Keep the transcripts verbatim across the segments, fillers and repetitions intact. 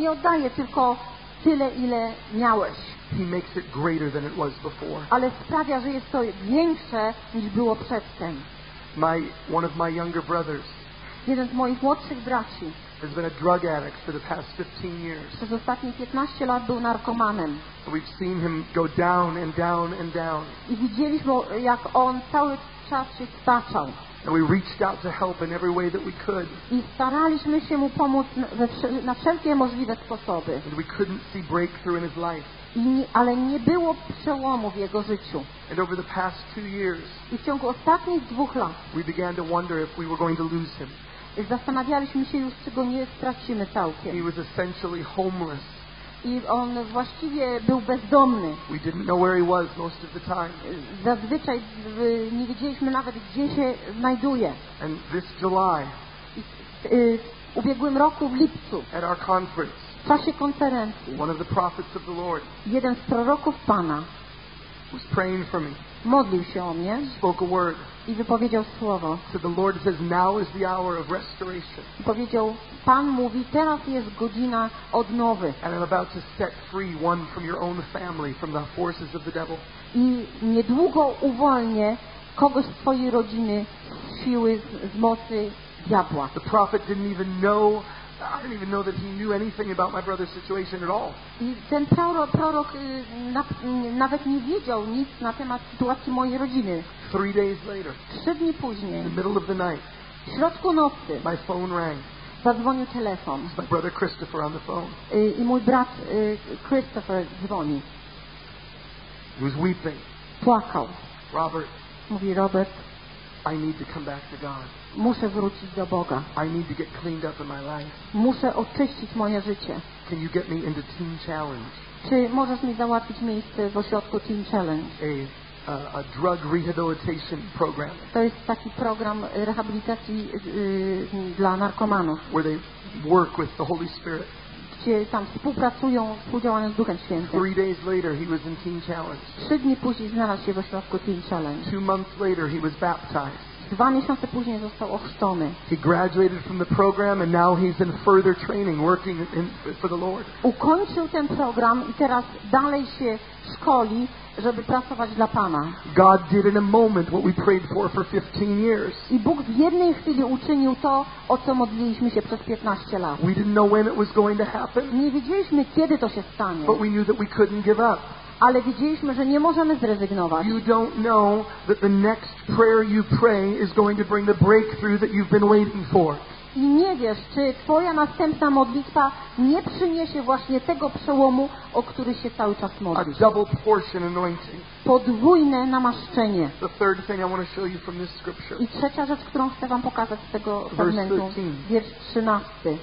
nie oddaje tylko tyle, ile miałeś. He makes it greater than it was before. Ale sprawia, że jest to większe niż było przedtem. My, one of my younger brothers Jeden z moich młodszych braci has been a drug addict for the past fifteen years. przez ostatnie piętnaście lat był narkomanem. We've seen him go down and down and down. I widzieliśmy, jak on cały czas się staczał. And we reached out to help in every way that we could. I staraliśmy się mu pomóc we wsz- na wszelkie możliwe sposoby. And we couldn't see breakthrough in his life. I nie, ale nie było przełomu w jego życiu. And over the past two years, I w ciągu ostatnich dwóch lat we began to wonder if we were going to lose him. zastanawialiśmy się już, czy go nie stracimy całkiem. He was essentially homeless. I on właściwie był bezdomny. We didn't know where he was most of the time. Zazwyczaj y, nie wiedzieliśmy nawet, gdzie się znajduje. And this July, I, y, w ubiegłym roku w lipcu, at our conference, w czasie konferencji, one of the prophets of the Lord jeden z proroków Pana was praying for me, modlił się o mnie spoke a word. i wypowiedział słowo. So the Lord says, now is the hour of restoration. I powiedział, Pan mówi, teraz jest godzina odnowy. And I'm about to set free one from your own family, from the forces of the devil. I niedługo uwolnię kogoś z twojej rodziny z siły, z, z mocy diabła. The prophet didn't even know, I didn't even know that he knew anything about my brother's situation at all. I ten prorok, prorok y, na, y, nawet nie wiedział nic na temat sytuacji mojej rodziny. Three days later, Trzy dni in później, the middle of the night, w środku nocy, my phone rang. zadzwonił telefon. It's my brother Christopher on the phone. Y, I mój brat y, Christopher dzwoni. He was weeping. Płakał. Robert, Mówi, Robert, I need to come back to God. muszę wrócić do Boga. I need to get cleaned up in my life. Muszę oczyścić moje życie. Can you get me into Teen Challenge, Czy możesz mi załatwić miejsce w ośrodku Teen Challenge? a, uh, a drug rehabilitation program To jest taki program rehabilitacji y, dla narkomanów, where they work with the Holy Spirit? gdzie tam współpracują, współdziałają z Duchem Świętym. Three days later, he was in Teen Challenge. Trzy dni później znalazł się w ośrodku Teen Challenge. Two months later, he was baptized. Dwa miesiące później został ochrzczony. He graduated from the program, and now he's in further training, working in, for the Lord. Ukończył ten program i teraz dalej się szkoli, żeby pracować dla Pana. God did in a moment what we prayed for for fifteen years. I Bóg w jednej chwili uczynił to, o co modliliśmy się przez piętnaście lat. We didn't know when it was going to happen, Nie wiedzieliśmy, kiedy to się stanie, but we knew that we couldn't give up. ale wiedzieliśmy, że nie możemy zrezygnować. You don't know that the next prayer you pray is going to bring the breakthrough that you've been waiting for. I nie wiesz, czy Twoja następna modlitwa nie przyniesie właśnie tego przełomu, o który się cały czas A modlisz. double portion anointing. Podwójne namaszczenie. The third thing I want to show you from this scripture. I trzecia rzecz, którą chcę Wam pokazać z tego Verse fragmentu, thirteen. wiersz trzynasty.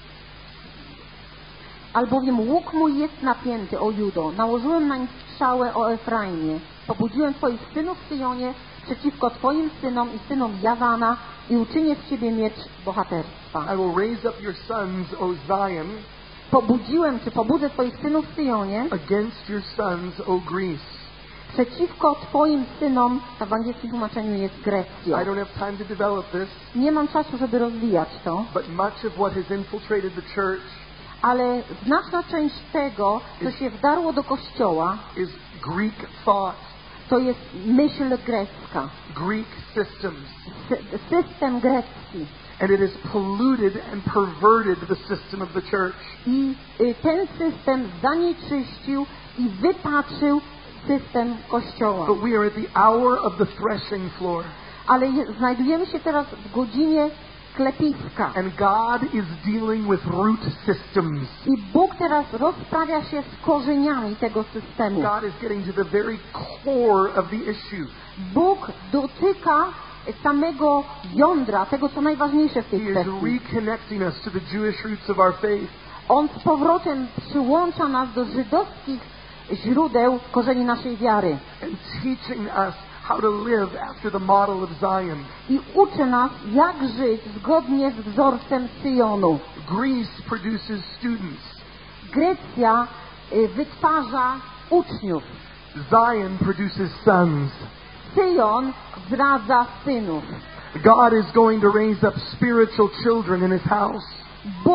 Albowiem łuk mój jest napięty, o Judo, nałożyłem nań strzałę, o Efraimie. Pobudziłem Twoich synów w Syjonie przeciwko Twoim synom i synom Jawana i uczynię z Ciebie miecz bohaterstwa. I will raise up your sons, O Zion, Pobudziłem, czy pobudzę Twoich synów w Syjonie against your sons, O Greece. przeciwko Twoim synom, a w angielskim tłumaczeniu jest Grecja. I don't have time to develop this, Nie mam czasu, żeby rozwijać to, but much of what has infiltrated the church ale znaczna część tego, co się wdarło do Kościoła, is Greek thought, to jest myśl grecka, Greek systems, sy- system grecki. and it has polluted and perverted the system of the church. I y, ten system zanieczyścił i wypaczył system Kościoła. But we are at the hour of the threshing floor, Ale je, znajdujemy się teraz w godzinie klepiska. and God is dealing with root systems. I Bóg teraz rozprawia się z korzeniami tego systemu. God is getting to the very core of the issue. Bóg dotyka samego jądra, tego co najważniejsze w tej He is kwestii. reconnecting us to the Jewish roots of our faith. On z powrotem przyłącza nas do żydowskich źródeł korzeni naszej wiary. And teaching us how to live after the model of Zion. I uczy nas, jak żyć zgodnie z wzorcem Syjonu. Greece produces students. Grecja y, wytwarza uczniów. Zion produces sons. Syjon zdradza synów. God is going to raise up spiritual children in His house. Bóg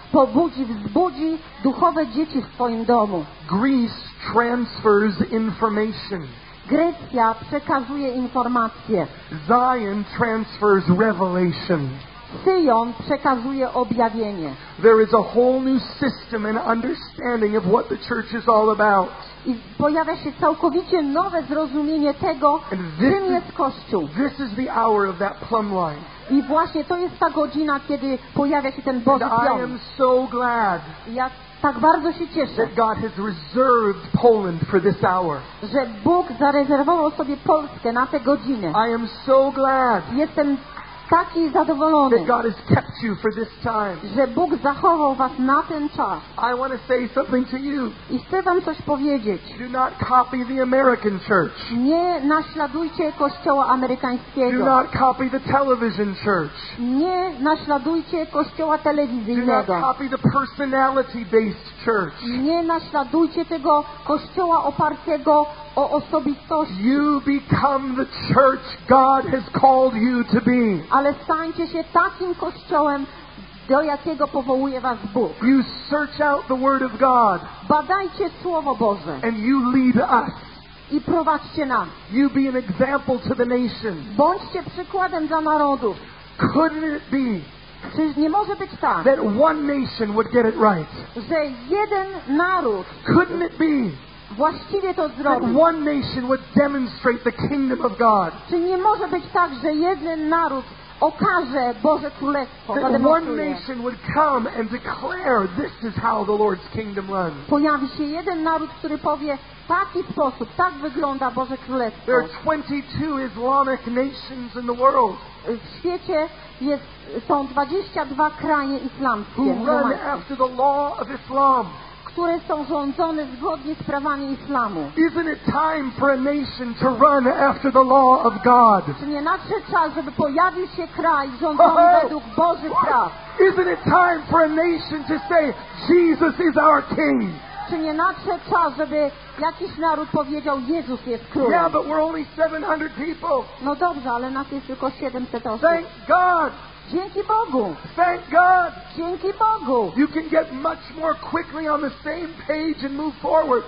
pobudzi, wzbudzi duchowe dzieci w Twoim domu. Greece transfers information. Grecja przekazuje informacje. Zion transfers revelation. Syjon przekazuje objawienie. There is a whole new system and understanding of what the church is all about. I pojawia się całkowicie nowe zrozumienie tego, czym jest Kościół. This is the hour of that plumb line. I właśnie to jest ta godzina, kiedy pojawia się ten Boży And I pion. am so glad I ja tak bardzo się cieszę, that God has reserved Poland for this hour. że Bóg zarezerwował sobie Polskę na tę godzinę. I am so glad Jestem taki zadowolony, that God has kept you for this time. że Bóg zachował was na ten czas. I want to say something to you. I chcę wam coś powiedzieć. Do not copy the American church. Nie naśladujcie Kościoła Do amerykańskiego. not copy the television church. Nie naśladujcie Kościoła Do not telewizyjnego. copy the personality-based church. Nie naśladujcie tego Kościoła opartego o osobistości. You become the church God has called you to be. Ale stańcie się takim Kościołem, do jakiego powołuje was Bóg. You search out the Word of God Badajcie Słowo Boże and you lead us. i prowadźcie nas. You be an example to the nations. Bądźcie przykładem dla narodów. Couldn't it be Czyż nie może być tak, that one nation would get it right? że jeden naród Couldn't it be właściwie to that zrobi? one nation would demonstrate the kingdom of God? Czy nie może być tak, że jeden naród okaże Boże Królestwo, That one zademonstruje? nation would come and declare this is how the Lord's kingdom runs. Pojawi się jeden naród, który powie, w taki sposób, tak wygląda Boże Królestwo. There are twenty-two Islamic nations in the world W świecie jest, są dwadzieścia dwa kraje islamskie, who run muzułmańskie, after the law of Islam. które są rządzone zgodnie z prawami islamu. Isn't it time for a nation to run after the law of God? Czy nie nadszedł czas, żeby pojawił się kraj rządzony Oh! według Bożych praw? Isn't it time for a nation to say, Jesus is our King? Czy nie nadszedł czas, żeby jakiś naród powiedział, Jezus jest Yeah, królem? but we're only seven hundred people. No dobrze, ale nas jest tylko siedemset osób. Thank God. Dzięki Bogu! Thank God. Dzięki Bogu! You can get much more quickly on the same page and move forward.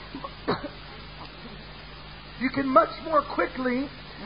You can much more quickly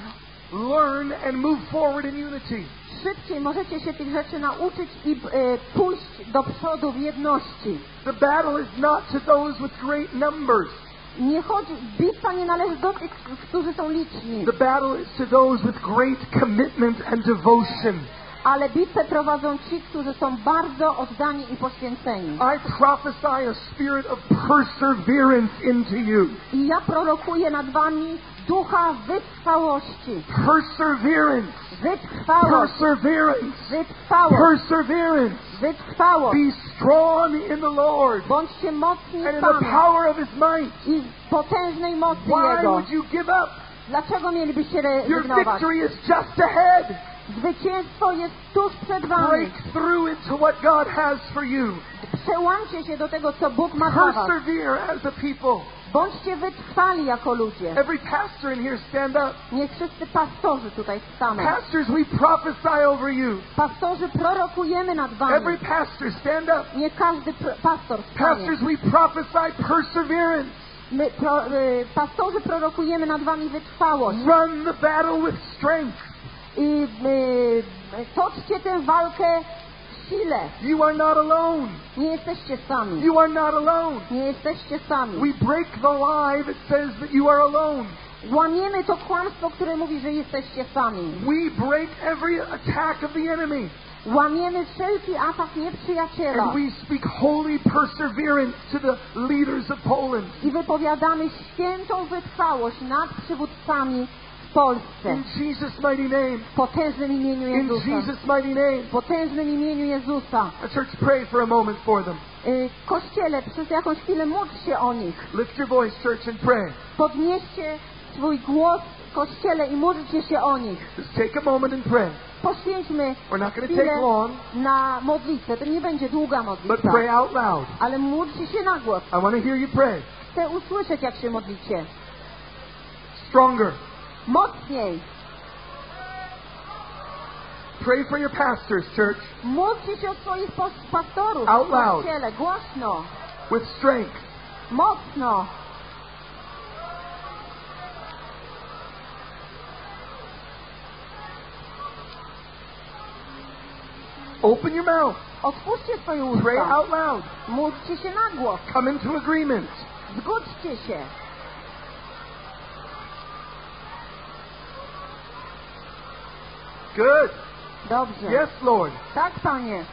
learn and move forward in unity. Szybciej możecie się tych rzeczy nauczyć i e, pójść do przodu w jedności. The battle is not to those with great numbers. Nie chodzi, bitwa nie należy do tych, którzy są liczni, The battle is to those with great commitment and devotion. ale bitwę prowadzą ci, którzy są bardzo oddani i poświęceni. I prophesy a spirit of perseverance into you. I ja prorokuję nad wami ducha wytrwałości. Perseverance. Wytrwałość. Perseverance. Wytrwałość. Perseverance. Wytrwałość. Be strong in the Lord Bądźcie mocni and in w the Panu power of His might. i w potężnej mocy Why Jego. would you give up? Dlaczego mielibyście Your rezygnować? victory is just ahead. Zwycięstwo jest tuż przed wami. Break through into what God has for you. Przełamcie się do tego, co Bóg ma dla was. Persevere as a people. Bądźcie wytrwali jako ludzie. Every pastor in here stand up. Niech wszyscy pastorzy tutaj wstaną. Pastors, we prophesy over you. Pastorzy prorokujemy nad wami. Every pastor stand up. Niech każdy pr- pastor wstanie. Pastors, we prophesy perseverance. My pro, y, pastorzy prorokujemy nad wami wytrwałość. Run the battle with strength. I y, toczcie tę walkę w sile. You are not alone. Nie jesteście sami. You are not alone. Nie jesteście sami. We break the lie that says that you are alone. Łamiemy to kłamstwo, które mówi, że jesteście sami. We break every attack of the enemy. Łamiemy wszelki atak nieprzyjaciela. And we speak holy perseverance to the leaders of Poland. I wypowiadamy świętą wytrwałość nad przywódcami w Polsce. In Jesus' mighty name. W potężnym imieniu In Jezusa. Jesus' mighty name. W potężnym imieniu Jezusa. The church, pray for a moment for them. Y, Kościele, przez jakąś chwilę módl się o nich. Lift your voice, church, and pray. Podnieście swój głos w Kościele i módlcie się o nich. Just take a moment and pray. Poświęćmy We're not going to chwilę take long, na modlitwę. To nie będzie długa but modlitwa. pray out loud. Ale módlcie się na głos. I want to hear you pray. Chcę usłyszeć, jak się modlicie. Stronger. Mocniej. Pray for your pastors, church, Módlcie się o swoich pos- pastorów Out w loud. kościele, głośno, with strength. mocno. Open your mouth. Otwórzcie swoje Pray usta. out loud. Módlcie się na głos. Come into agreement. Zgódźcie się. Good. Dobrze. Yes, Lord. Tak, Panie.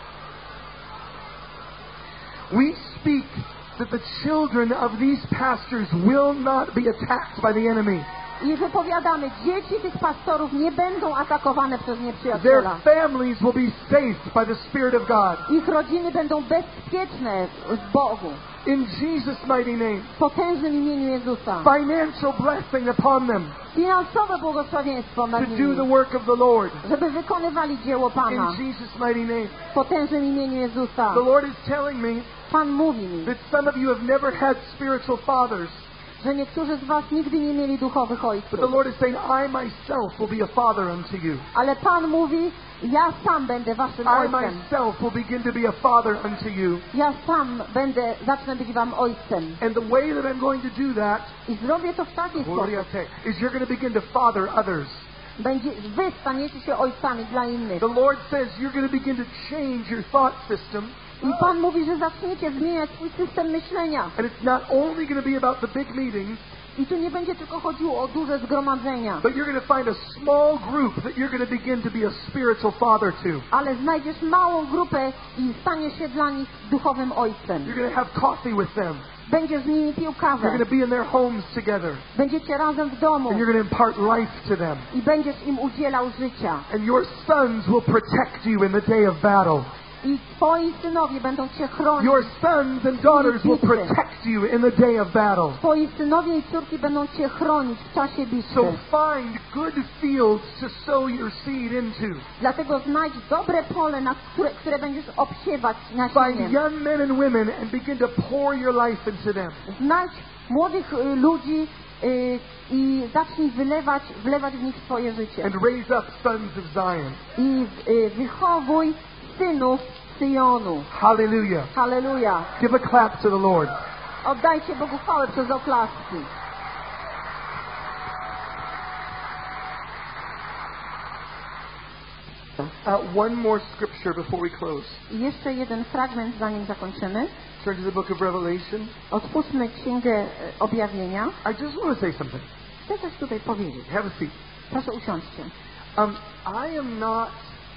We speak that the children of these pastors will not be attacked by the enemy. I wypowiadamy, dzieci tych pastorów nie będą atakowane przez Their nieprzyjaciela. families will be safe by the Spirit of God. Ich rodziny będą bezpieczne w Bogu. In Jesus' mighty name. W potężnym imieniu Jezusa. Financial blessing upon them Finansowe błogosławieństwo to nad do the nimi. work of the Lord. Żeby wykonywali dzieło Pana. In Jesus' mighty name. W potężnym imieniu Jezusa. The Lord is telling me Pan mówi mi, that some of you have never had spiritual fathers. że niektórzy z was nigdy nie mieli duchowych But ojców. the Lord is saying, I myself will be a father unto you. Ale Pan mówi, ja sam będę waszym I ojcem. myself will begin to be a father unto you. Ja sam będę, zacznę być wam ojcem. And the way that I'm going to do that I zrobię to w taki sposób. is you're going to begin to father others. Będzie, wy staniecie się ojcami dla innych. The Lord says you're going to begin to change your thought system. I Pan mówi, że zaczniecie zmieniać swój system myślenia. And it's not only going to be about the big meetings, I tu nie będzie tylko chodziło o duże zgromadzenia. but you're going to find a small group that you're going to begin to be a spiritual father to. Ale znajdziesz małą grupę i staniesz się dla nich duchowym ojcem. You're going to have coffee with them. Będziesz z nimi pił You're kawę. going to be in their homes together. Będziecie razem w domu. And you're going to impart life to them. I będziesz im udzielał życia. And your sons will protect you in the day of battle. I twoi synowie będą cię chronić. Your sons and daughters will protect you in the day of battle. Twoi synowie i córki będą cię chronić w czasie bitwy. So find good fields to sow your seed into. Dlatego znajdź dobre pole, na które, które będziesz obsiewać Find nasieniem. young men and women and begin to pour your life into them. Znajdź młodych y, ludzi y, i zacznij wylewać, wlewać w nich swoje życie. And raise up sons of Zion. I y, wychowuj synów Syjonu. Hallelujah. Halleluja. Give a clap to the Lord. Oddajcie Bogu chwałę przez oklaski. Uh, one more scripture before we close. I jeszcze jeden fragment, zanim zakończymy. Turn to the book of Revelation. Otwórzmy Księgę e, Objawienia. I just want to say something. Chcę coś tutaj powiedzieć. Have a seat. Proszę usiądźcie. Um, I am not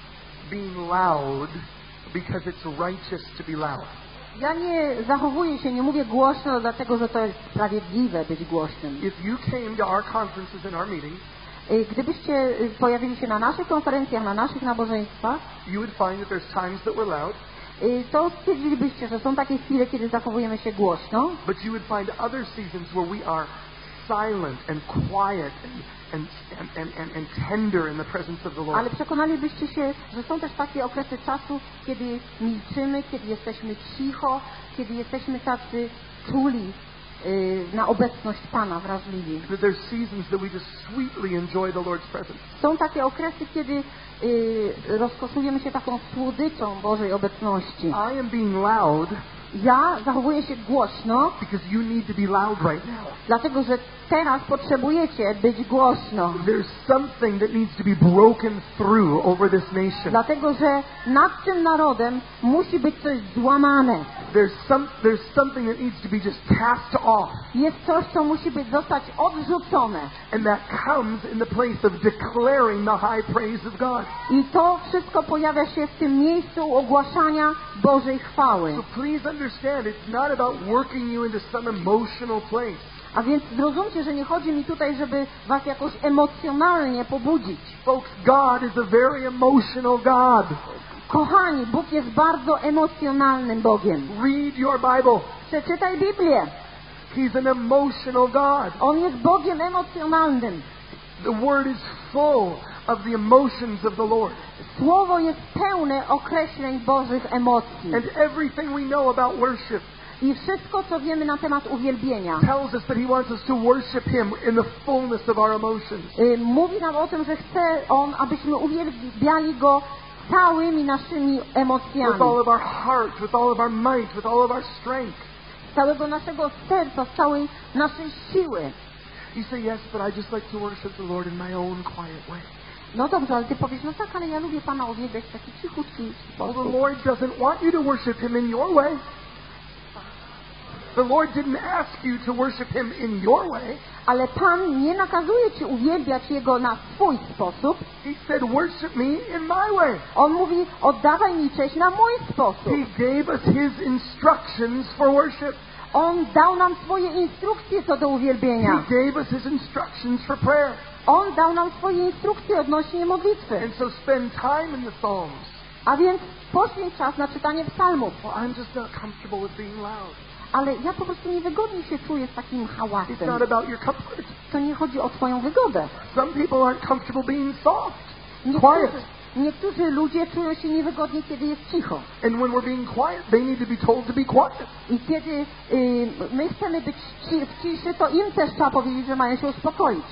being loud because it's righteous to be loud. Ja nie zachowuję się, nie mówię głośno, dlatego że to jest sprawiedliwe być głośnym. If you came to our conferences and our meetings, Y, Gdybyście y, pojawili się na naszych konferencjach, na naszych nabożeństwach, you would find that there's times that we're loud, y, to stwierdzilibyście, że są takie chwile, kiedy zachowujemy się głośno, but you would find other seasons where we are silent and quiet and, and, and, and, and tender in the presence of the Lord. ale przekonalibyście się, że są też takie okresy czasu, kiedy milczymy, kiedy jesteśmy cicho, kiedy jesteśmy tacy czuli y, na obecność Pana, wrażliwi. That there's seasons that we just sweetly enjoy the Lord's presence. Są takie okresy, kiedy y, rozkoszujemy się taką słodyczą Bożej obecności. I am being loud Ja zachowuję się głośno, because you need to be loud right now. dlatego że teraz potrzebujecie być głośno. There's something that needs to be broken through over this nation. Dlatego, że nad tym narodem musi być coś złamane. There's some there's something that needs to be just cast off. Jest coś, co musi być zostać odrzucone. And that comes in the place of declaring the high praise of God. I to wszystko pojawia się w tym miejscu ogłaszania Bożej chwały. So please understand, it's not about working you into some emotional place. A więc zrozumcie, że nie chodzi mi tutaj, żeby was jakoś emocjonalnie pobudzić. Folks, God is a very emotional God. Kochani, Bóg jest bardzo emocjonalnym Bogiem. Read your Bible. Przeczytaj Biblię. He's an emotional God. On jest Bogiem emocjonalnym. The Word is full of the emotions of the Lord. Słowo jest pełne określeń Bożych emocji. And everything we know about worship i wszystko, co wiemy na temat uwielbienia. tells us that He wants us to worship Him in the fullness of our emotions. Y, Mówi nam o tym, że chce On, abyśmy uwielbiali Go całymi naszymi emocjami. With all of our heart, with all of our might, with all of our strength. Z całego naszego serca, z całej naszej siły. You say, yes, but I just like to worship the Lord in my own quiet way. No dobrze, ale ty powiesz, no tak, ale ja lubię Pana uwielbiać w taki cichutki Well, the sposób. Lord doesn't want you to worship Him in your way. The Lord didn't ask you to worship Him in your way. Ale Pan nie nakazuje ci uwielbiać Jego na swój sposób. He said, worship me in my way. On mówi, oddawaj mi cześć na mój sposób. He gave us His instructions for worship. On dał nam swoje instrukcje co do He uwielbienia. gave us His instructions for prayer. On dał nam swoje instrukcje odnośnie modlitwy. And so spend time in the Psalms. A więc poświęć czas na czytanie psalmów. Well, I'm just not comfortable with being loud. Ale ja po prostu niewygodnie się czuję z takim It's hałasem. not about your comfort. To nie chodzi o twoją wygodę. Some people aren't comfortable being soft, quiet. Niektórzy, niektórzy ludzie czują się niewygodnie, kiedy jest cicho. And when we're being quiet, they need to be told to be quiet. I kiedy y, my chcemy być ci, w ciszy, to im też trzeba powiedzieć, że mają się uspokoić.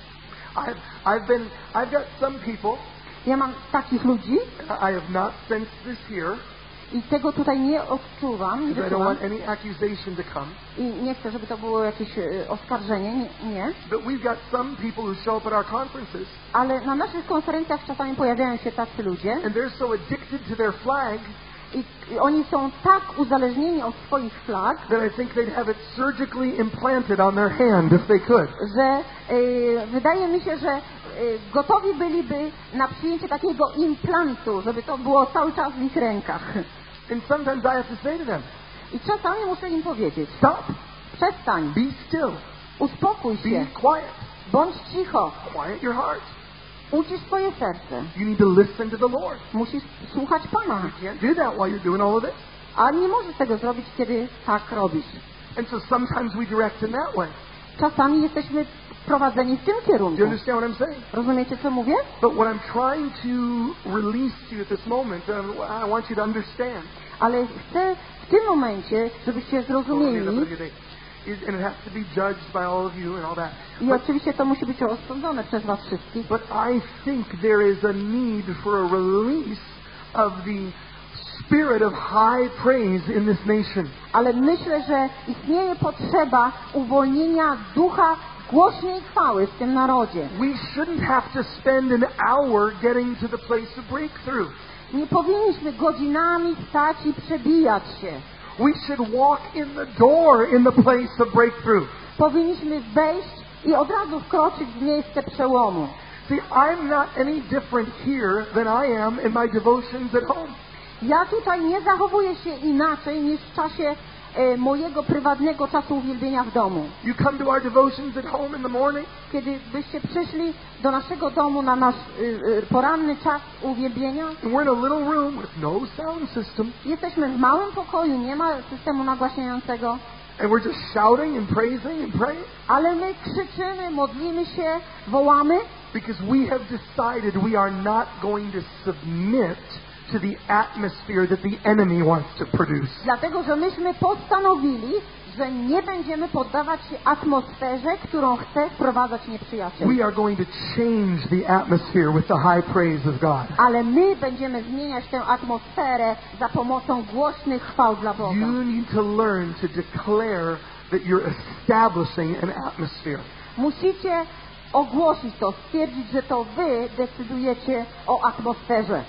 I've, I've been, I've got some people, Ja mam takich ludzi I have not sensed this here, i tego tutaj nie odczuwam, nie because I don't wyczuwam. want any accusation to come. I nie chcę, żeby to było jakieś y, oskarżenie, nie, nie. But we've got some people who show up at our conferences, Ale na naszych konferencjach czasami pojawiają się tacy ludzie and they're so addicted to their flag i, i oni są tak uzależnieni od swoich flag, that I think they'd have it surgically implanted on their hand if they could. że y, wydaje mi się, że y, gotowi byliby na przyjęcie takiego implantu, żeby to było cały czas w ich rękach. And sometimes I have to say to them, I czasami muszę im powiedzieć, stop, przestań, be still, uspokój be się, quiet, bądź cicho, quiet your heart. ucisz swoje serce, You need to listen to the Lord. musisz słuchać Pana, You can't do that while you're doing all of this. a nie możesz tego zrobić, kiedy tak robisz. And so sometimes we direct in that way. Czasami jesteśmy prowadzeni w tym Do you kierunku. understand what I'm saying? Rozumiecie, co mówię? But what I'm trying to release to you at this moment, um, I want you to understand. Ale chcę w tym momencie, żebyście zrozumieli, Is- and it has to be judged by all of you and all that. i But, oczywiście to musi być rozsądzone przez was wszystkich, but I think there is a need for a release of the spirit of high praise in this nation. ale myślę, że istnieje potrzeba uwolnienia ducha głośnej chwały w tym narodzie. We shouldn't have to spend an hour getting to the place of breakthrough. Nie powinniśmy godzinami stać i przebijać się. We should walk in the door in the place of breakthrough. Powinniśmy wejść i od razu wkroczyć w miejsce przełomu. See, I'm not any different here than I am in my devotions at home. Ja tutaj nie zachowuję się inaczej niż w czasie e, mojego prywatnego czasu uwielbienia w domu. You come to our devotions at home in the morning, Kiedy byście przyszli do naszego domu na nasz y, y, poranny czas uwielbienia, and we're in a little room with no sound system, jesteśmy w małym pokoju, nie ma systemu nagłaśniającego, and we're just shouting and praising and praying ale my krzyczymy, modlimy się, wołamy, because we have decided we are not going to submit to the atmosphere that the enemy wants to produce. dlatego że myśmy postanowili, że nie będziemy poddawać się atmosferze, którą chce wprowadzać nieprzyjaciel. We are going to change the atmosphere with the high praise of God. Ale my będziemy zmieniać tę atmosferę za pomocą głośnych chwał dla Boga. You need to learn to declare that you're establishing an atmosphere. Musicie ogłosić to, stwierdzić, że to wy decydujecie o atmosferze.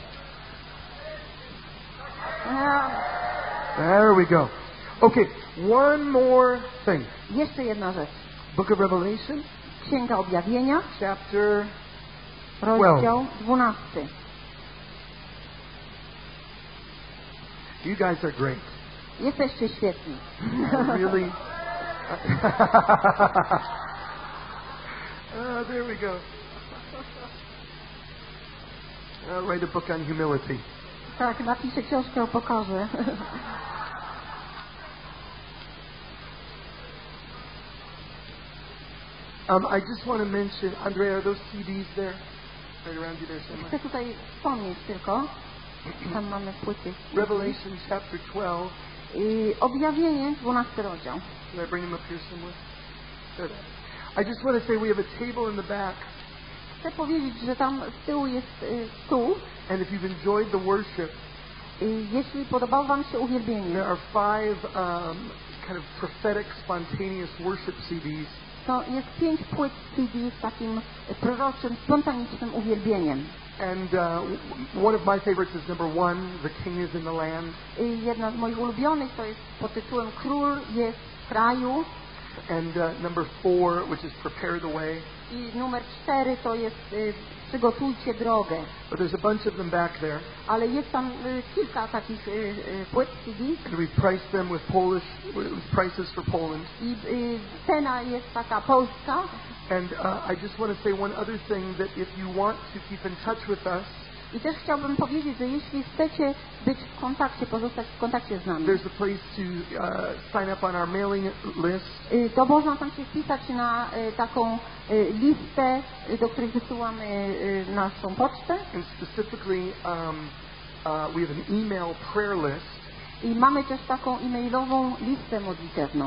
There we go. Okay, one more thing. Jeszcze jedna rzecz. Book of Revelation, Księga Objawienia, chapter rozdział dwunasty. You guys are great. Jesteście świetni. I really. Oh, there we go. I'll write a book on humility. Tak, napiszę książkę o pokorze. Um, I just want to mention, Andrea, are those C Ds there? Right around you there somewhere. Chcę tutaj wspomnieć tylko, tam mamy płyty. Revelation chapter twelve Y, Objawienie, dwunasty rozdział. Can I bring them up here somewhere? Good. I just want to say we have a table in the back. Chcę powiedzieć, że tam z tyłu jest y, stół. And if you've enjoyed the worship, Y, Jeśli podobało wam się uwielbienie, there are five um, kind of prophetic, spontaneous worship C Ds. to jest pięć płyt C D z takim proroczym, spontanicznym uwielbieniem. And uh, one of my favorites is number one, The King is in the Land. Y, Jedna z moich ulubionych to jest pod tytułem Król jest w kraju. And uh, number four, which is Prepare the Way. I numer cztery to jest y, Przygotujcie drogę. But there's a bunch of them back there. Ale jest tam y, kilka takich y, y, płyt C D. And we've priced them with Polish, with prices for Poland. I y, cena jest taka polska. And uh, I just want to say one other thing, that if you want to keep in touch with us, I też chciałbym powiedzieć, że jeśli chcecie być w kontakcie, pozostać w kontakcie z nami, there's a place to uh, sign up on our mailing list. y, to można tam się wpisać na y, taką y, listę, y, do której wysyłamy y, naszą pocztę. And specifically, um, uh, we have an email prayer list. I mamy też taką e-mailową listę modlitewną.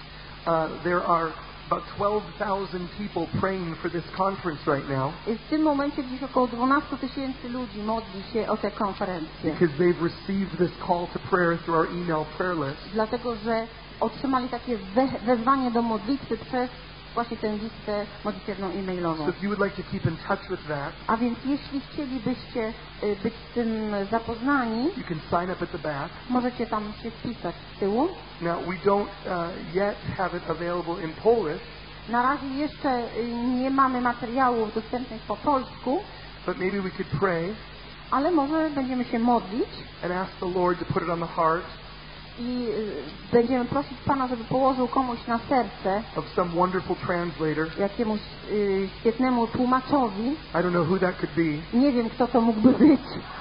Uh, there are about twelve thousand people praying for this conference right now. I w tym momencie gdzieś około dwanaście tysięcy ludzi modli się o tę konferencję. Because they've received this call to prayer through our email prayer list. Dlatego, że otrzymali takie we- wezwanie do modlitwy przez właśnie tę listę modlitewną e-mailową. So if you would like to keep in touch with that, A więc jeśli chcielibyście y, być z tym zapoznani, you can sign up at the back. możecie tam się wpisać z tyłu. Now, we don't uh, yet have it available in Polish, Na razie jeszcze y, nie mamy materiałów dostępnych po polsku, but maybe we could pray ale może będziemy się modlić and ask the Lord to put it on the heart i y, będziemy prosić Pana, żeby położył komuś na serce, of some wonderful translator. jakiemuś y, świetnemu tłumaczowi. I don't know who that could be. Nie wiem, kto to mógłby być.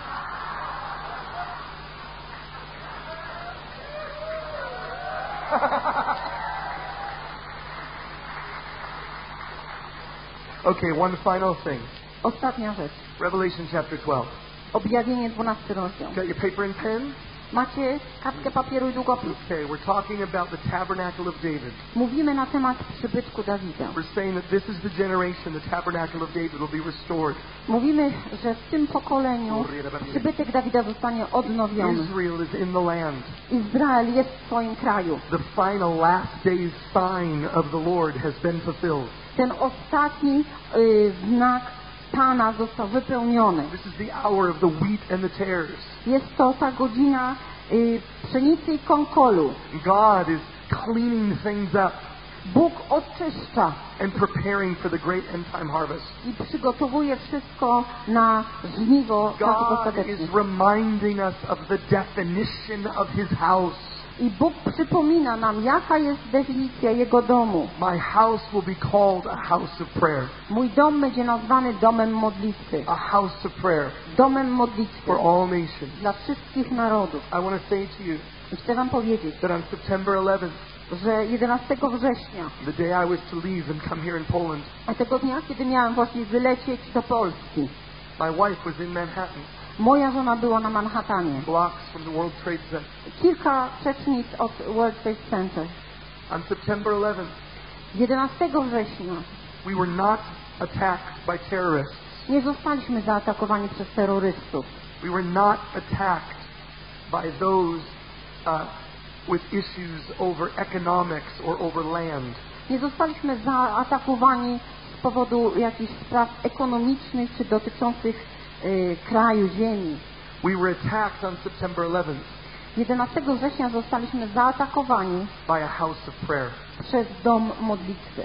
Okay, one final thing. Ostatnia rzecz. Revelation chapter twelve. Objawienie dwunasty rozdział. Got your paper and pen? Macie kartkę papieru i długopis. Okay, we're talking about the tabernacle of David. Mówimy na temat przybytku Dawida. We're saying that this is the generation the tabernacle of David will be restored. Mówimy, że w tym pokoleniu przybytek Dawida zostanie odnowiony. Israel is in the land. Izrael jest w swoim kraju. The final last days sign of the Lord has been fulfilled. Ten ostatni y, znak Pana został wypełniony. This is the hour of the wheat and the tares. Jest to ta godzina y, pszenicy i konkolu. God is cleaning things up Bóg oczyszcza and preparing for the great end time harvest. i przygotowuje wszystko na żniwo czasów God ostatecznych. is reminding us of the definition of His house. I Bóg przypomina nam, jaka jest definicja Jego domu. My house will be called a house of prayer. Mój dom będzie nazwany domem modlitwy. A house of prayer Domem modlitwy for all nations. dla wszystkich narodów. I want to say to you I chcę Wam powiedzieć, that on September eleventh, że jedenastego września, the day I was to leave and come here in Poland, a tego dnia, kiedy miałem właśnie wylecieć do Polski, my wife was in Manhattan, moja żona była na Manhattanie, blocks from the World Trade Center. kilka przecznic od World Trade Center. On September eleventh, jedenastego września we were not attacked by terrorists. nie zostaliśmy zaatakowani przez terrorystów. We were not attacked by those uh, with issues over economics or over land. Nie zostaliśmy zaatakowani z powodu jakichś spraw ekonomicznych czy dotyczących y, kraju, ziemi. We were attacked on September eleventh jedenastego września zostaliśmy zaatakowani by a house of prayer. przez dom modlitwy.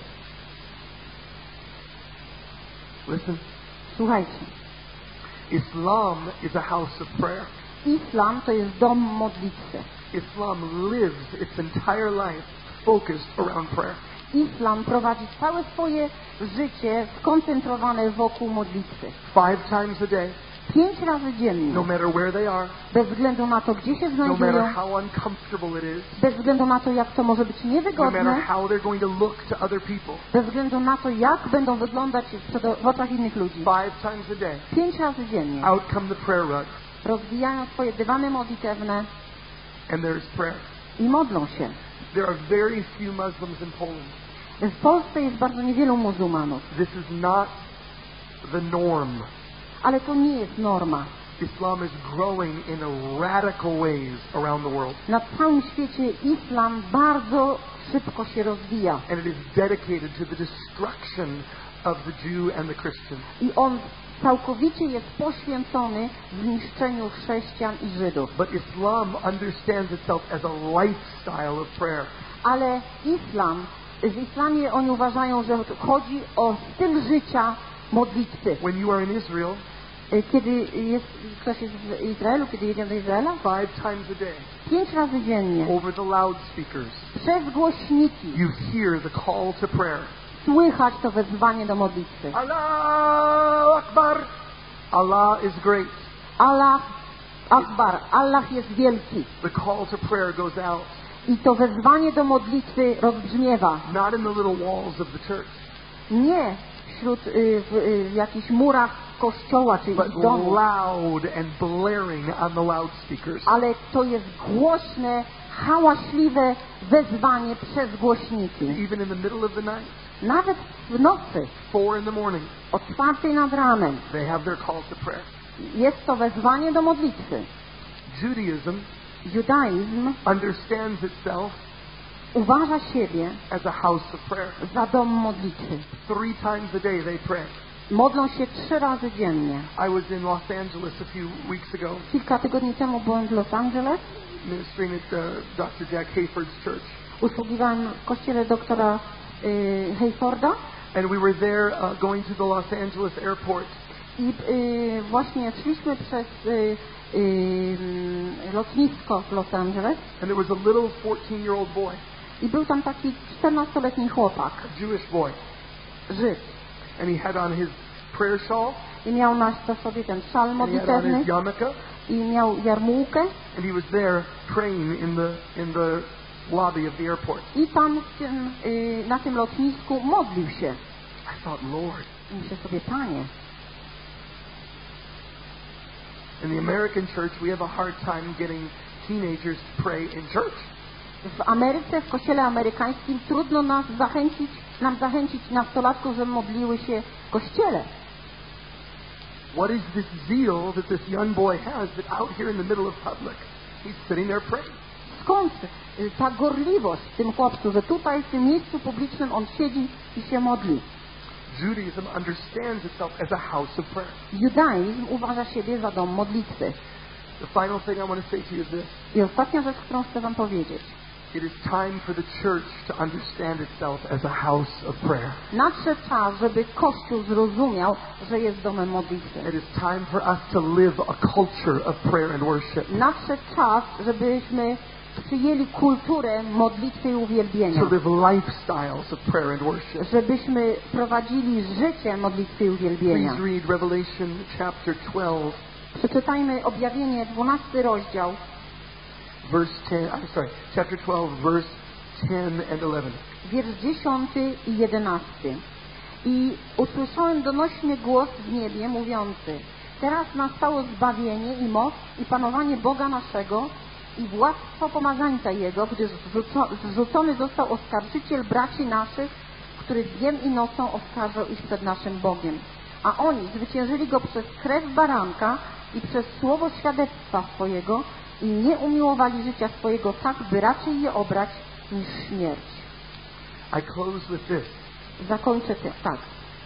Listen, Słuchajcie, Islam is a house of prayer. islam to jest dom modlitwy. Islam lives its entire life focused around prayer. Islam prowadzi całe swoje życie skoncentrowane wokół modlitwy. Five times a day, Pięć razy dziennie, no matter where they are, bez względu na to, gdzie się no matter znajdują, how uncomfortable it is, bez względu na to, jak to może być no niewygodne, matter how they're going to look to other people. bez względu na to, jak będą wyglądać przed, w oczach innych ludzi. Five times a day, Pięć razy dziennie out come the prayer rug, rozwijają swoje dywany modlitewne and there's prayer. i modlą się. There are very few Muslims in Poland. W Polsce jest bardzo niewielu muzułmanów, This is not the norm. ale to nie jest norma. Islam is growing in radical ways around the world. Na całym świecie islam bardzo szybko się rozwija. And it is dedicated to the destruction of the Jew and the Christian. I on całkowicie jest poświęcony zniszczeniu chrześcijan i Żydów. But Islam understands itself as a lifestyle of prayer. Ale islam, w islamie oni uważają, że chodzi o styl życia modlitwy. When you are in Israel, Kiedy jest, ktoś jest w Izraelu, kiedy jedziemy do Izraela, five times a day, pięć razy dziennie, over the loudspeakers, przez głośniki you hear the call to prayer. słychać to wezwanie do modlitwy. Allahu Akbar! Allah is great. Allah Akbar, Allah jest wielki. The call to prayer goes out. I to wezwanie do modlitwy rozbrzmiewa. Not in the little walls of the church, Nie wśród, y, w, y, w jakichś murach kościoła czy but domu, loud and blaring on the loudspeakers. ale to jest głośne, hałaśliwe wezwanie przez głośniki. Even in the middle of the night, Nawet w nocy, four in the morning, o czwartej nad ranem, they have their call to prayer. jest to wezwanie do modlitwy. Judaism Judaizm understands itself uważa siebie as a house of prayer. za dom modlitwy. Three times a day they pray. Modlą się trzy razy dziennie. I was in Los Angeles a few weeks ago, Kilka tygodni temu byłem w Los Angeles. ministering at uh, Doctor Jack Hayford's church. Usługiwałem w kościele doktora y, Hayforda. And we were there uh, going to the Los Angeles airport. I y, właśnie szliśmy przez y, y, lotnisko w Los Angeles. And there was a little fourteen-year-old boy, I był tam taki czternastoletni chłopak, a Jewish boy. Żyd. And he had on his prayer shawl, I miał na to sobie ten szal and he had on modlitewny. his yarmulke, I miał jarmułkę. and he was there praying in the in the lobby of the airport. I tam w tym, y, na tym lotnisku modlił się. I thought, Lord, I myślę sobie, Panie, in the American church, we have a hard time getting teenagers to pray in church. w Ameryce, w kościele amerykańskim trudno nas zachęcić, nam zachęcić nastolatków, żeby modliły się w kościele. What is this zeal that this young boy has that out here in the middle of public, he's sitting there praying? Skąd y, ta gorliwość w tym chłopcu, że tutaj w tym miejscu publicznym on siedzi i się modli? Judaism understands itself as a house of prayer. Judaizm uważa siebie za dom modlitwy. The final thing I want to say to you is this. I ostatnia rzecz, którą chcę wam powiedzieć. It is time for the church to understand itself as a house of prayer. Nadszedł czas, żeby Kościół zrozumiał, że jest domem modlitwy. It is time for us to live a culture of prayer and worship. Nadszedł czas, żebyśmy przyjęli kulturę modlitwy i uwielbienia. To live lifestyles of prayer and worship. Żebyśmy prowadzili życie modlitwy i uwielbienia. Please read Revelation chapter twelve, Przeczytajmy Objawienie, dwunasty rozdział, verse ten. I'm sorry, chapter twelve, verse ten and eleven. wiersz dziesiąty i jedenasty. I usłyszałem donośny głos w niebie mówiący: teraz nastało zbawienie i moc i panowanie Boga naszego i władztwo pomazańca Jego, gdyż zrzuco, zrzucony został oskarżyciel braci naszych, który dniem i nocą oskarżał ich przed naszym Bogiem. A oni zwyciężyli Go przez krew baranka i przez słowo świadectwa swojego i nie umiłowali życia swojego tak, by raczej je obrać niż śmierć. I close with this. Zakończę tym, tak.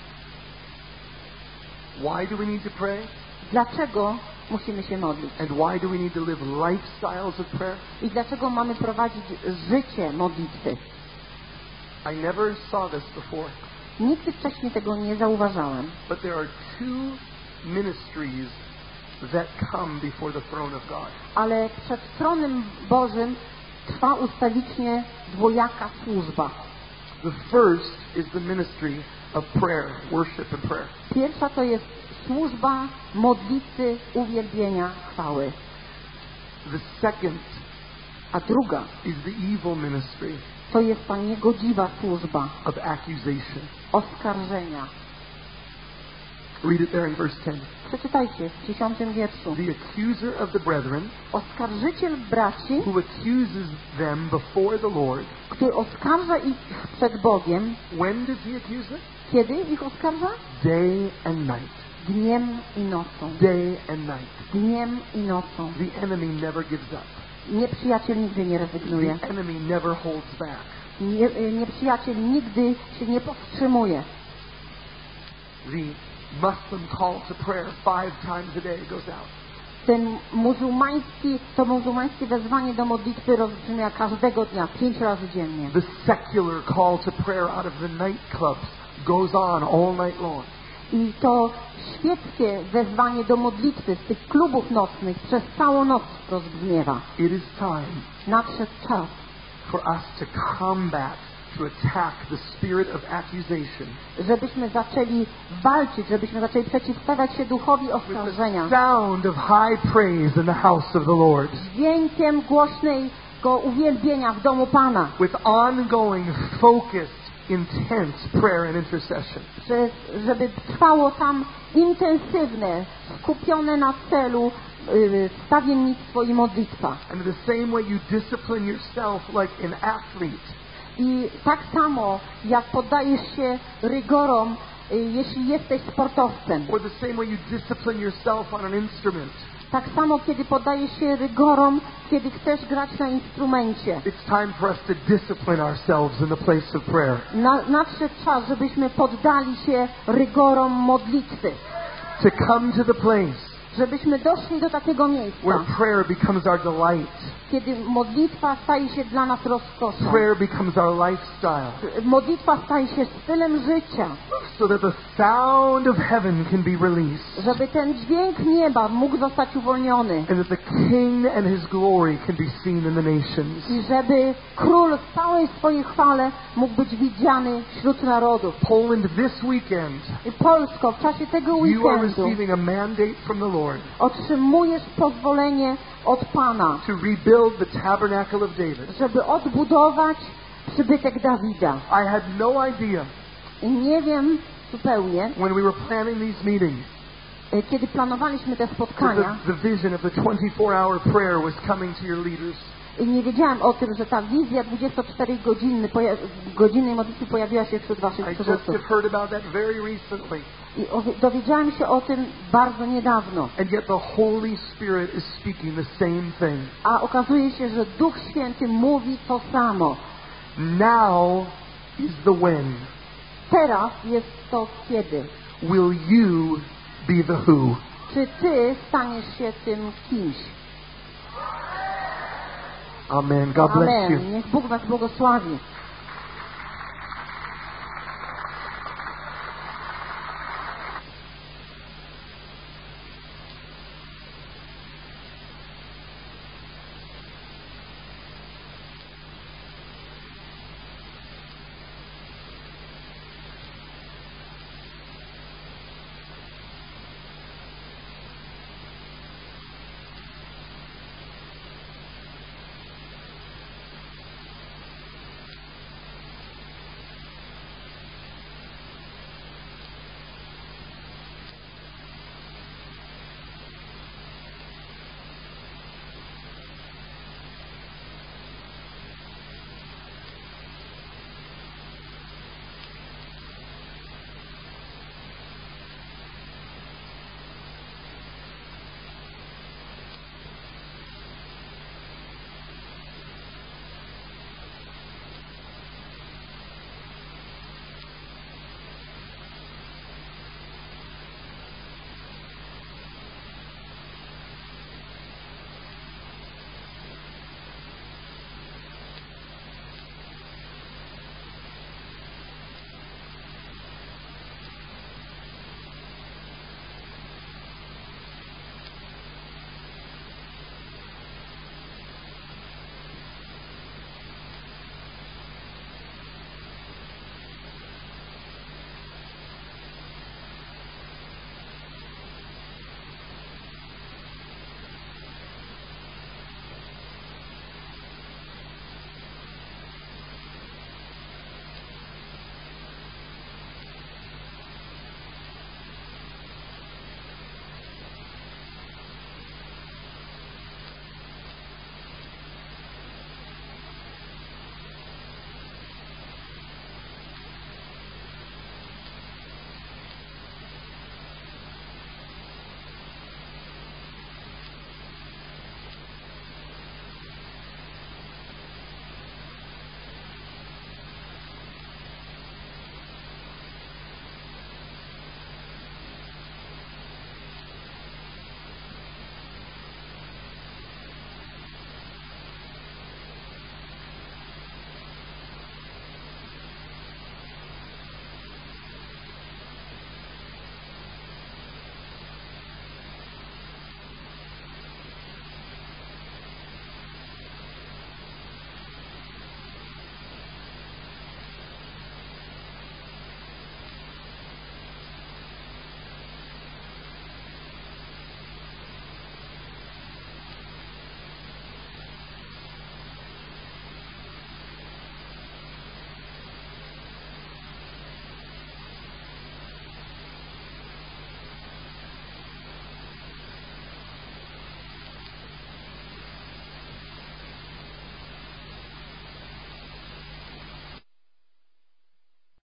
Why do we need to pray? Dlaczego musimy się modlić? And why do we need to live lifestyles of prayer? I dlaczego mamy prowadzić życie modlitwy? I never saw this before, Nigdy wcześniej tego nie zauważałem. but there are two ministries that come before the throne of God. Ale przed tronem Bożym trwa ustawicznie dwojaka służba. The first is the ministry of prayer, worship and prayer. Pierwsza to jest służba modlitwy, uwielbienia, chwały. The second A druga is the evil ministry to jest ta niegodziwa służba of accusation. oskarżenia. Read it there in verse ten. Przeczytajcie w dziesiątym wierszu. The accuser of the brethren, Oskarżyciel braci, who accuses them before the Lord. który oskarża ich przed Bogiem. When does he accuse them? Kiedy ich oskarża? Day and night. Dniem i nocą. Day and night. Dniem i nocą. The enemy never gives up. Nieprzyjaciel nigdy nie rezygnuje. The enemy never holds back. Nie, nieprzyjaciel nigdy się nie powstrzymuje. The Muslim call to prayer five times a day goes out. Ten muzułmański, to muzułmańskie wezwanie do modlitwy rozbrzmia każdego dnia, pięć razy dziennie. The secular call to prayer out of the nightclubs goes on all night long. I to świeckie wezwanie do modlitwy z tych klubów nocnych przez całą noc rozbrzmiewa. It is time Nadszedł czas, for us to combat, to attack the spirit of accusation żebyśmy zaczęli walczyć, żebyśmy zaczęli przeciwstawiać się duchowi with oskarżenia. the sound of high praise in the house of the Lord, Dźwiękiem głośnego uwielbienia w domu Pana. with ongoing, focused, intense prayer and intercession. Przez, żeby trwało tam intensywne, skupione na celu yy, stawiennictwo i modlitwa. And the same way you discipline yourself like an athlete, I tak samo jak poddajesz się rygorom, y, jeśli jesteś sportowcem. or the same way you discipline yourself on an instrument, Tak samo kiedy poddajesz się rygorom, kiedy chcesz grać na instrumencie. it's time for us to discipline ourselves in the place of prayer. Na, nadszedł czas, żebyśmy poddali się rygorom modlitwy. To come to the place Żebyśmy doszli do takiego miejsca, where prayer becomes our delight. kiedy modlitwa staje się dla nas rozkoszą. Prayer becomes our lifestyle. Modlitwa staje się stylem życia, So that the sound of heaven can be released. żeby ten dźwięk nieba mógł zostać uwolniony And that the King and His glory can be seen in the nations. i żeby Król w całej swojej chwale mógł być widziany wśród narodów. Poland, this weekend, I Polsko, w czasie tego you are weekendu receiving a mandate from the Lord otrzymujesz pozwolenie od Pana, to rebuild the tabernacle of David. żeby odbudować przybytek Dawida. I had no idea I nie wiem zupełnie, when we were planning these meetings e, kiedy planowaliśmy te that spotkania, the, the vision of the twenty-four hour prayer was coming to your leaders. i nie wiedziałem o tym, że ta wizja dwudziestoczterogodzinnej modlitwy pojawiła się wśród I waszych just przywódców. have heard about that very recently. I o- dowiedziałem się o tym bardzo niedawno. And yet the Holy Spirit is speaking the same thing. A okazuje się, że Duch Święty mówi to samo. Now is the when. Teraz jest to kiedy. Will you be the who? Czy ty staniesz się tym kimś? Amen. God bless you. Amen. Niech Bóg was błogosławi.